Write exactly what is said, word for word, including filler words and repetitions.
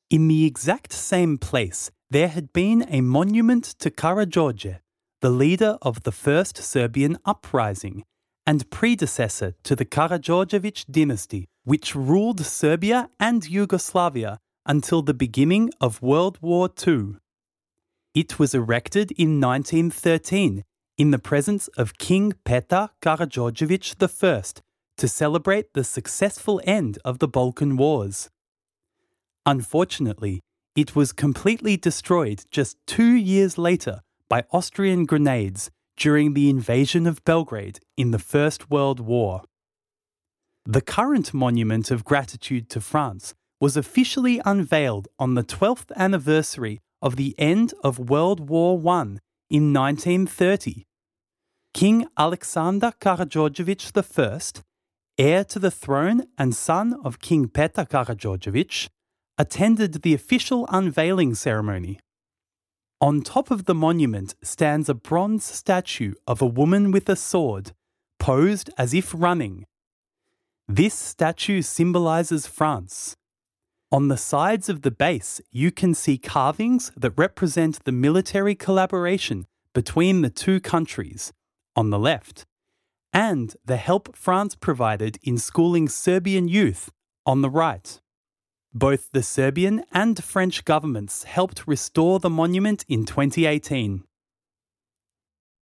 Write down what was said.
In the exact same place, there had been a monument to Karađorđe, the leader of the first Serbian uprising and predecessor to the Karađorđević dynasty, which ruled Serbia and Yugoslavia until the beginning of World War Two. It was erected in nineteen thirteen in the presence of King Petar Karađorđević the First to celebrate the successful end of the Balkan Wars. Unfortunately, it was completely destroyed just two years later by Austrian grenades during the invasion of Belgrade in the First World War. The current monument of gratitude to France was officially unveiled on the twelfth anniversary of the end of World War One in nineteen thirty. King Alexander Karađorđević the First, heir to the throne and son of King Petar Karađorđević, attended the official unveiling ceremony. On top of the monument stands a bronze statue of a woman with a sword, posed as if running. This statue symbolises France. On the sides of the base, you can see carvings that represent the military collaboration between the two countries, on the left, and the help France provided in schooling Serbian youth, on the right. Both the Serbian and French governments helped restore the monument in twenty eighteen.